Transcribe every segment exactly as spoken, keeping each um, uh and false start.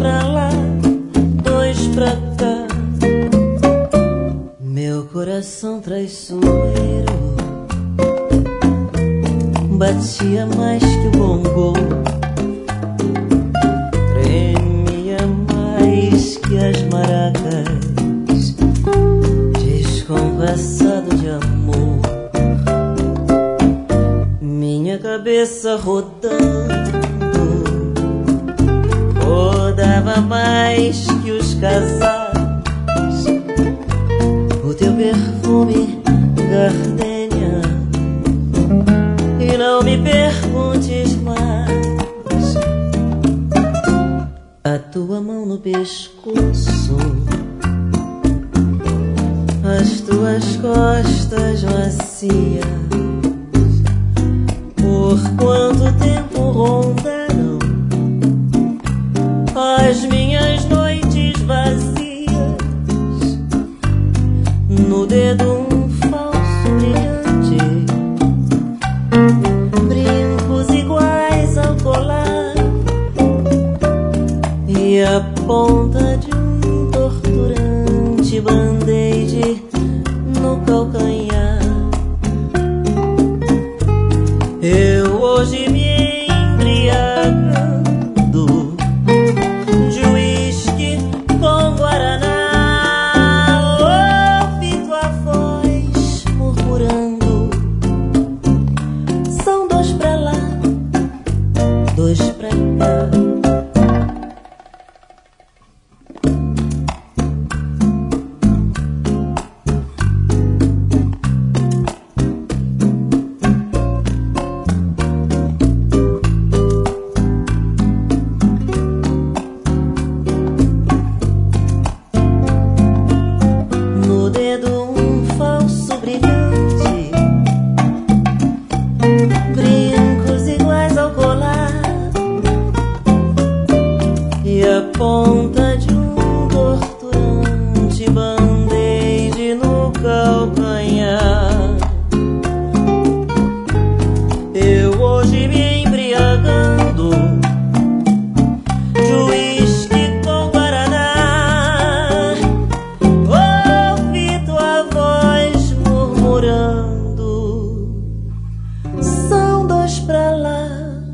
pra lá, dois pra cá. Meu coração traiçoeiro batia mais que o bongo, tremia mais que as maracas, descompassado de amor. Minha cabeça rodando rodava mais que os casais. O teu perfume, gardenia, e não me perguntes mais. A tua mão no pescoço, as tuas costas macias. Por quanto tempo rondaram as minhas noites vazias? No dedo um falso brilhante, brincos iguais ao colar, e a ponta de um torturante band-aid no calcanhar. Eu hoje me embriagando de uísque com guaraná, ouvi tua voz murmurando: são dois pra lá, dois pra cá. Ponta de um torturante band-aid no calcanhar. Eu hoje me embriagando de uísque com guaraná, ouvi tua voz murmurando: são dois pra lá,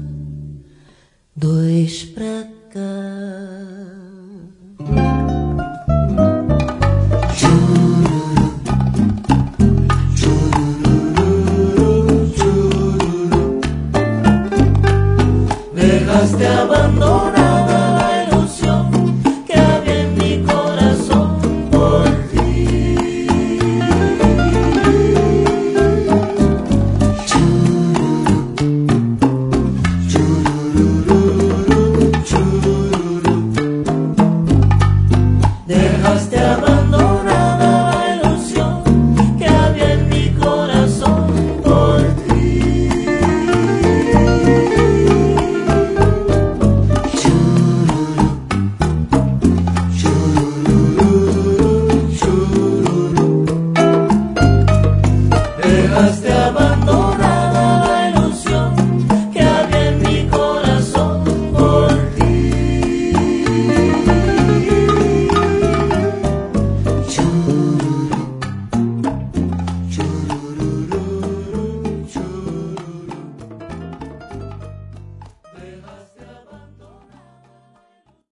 dois pra cá. Dejaste abandonado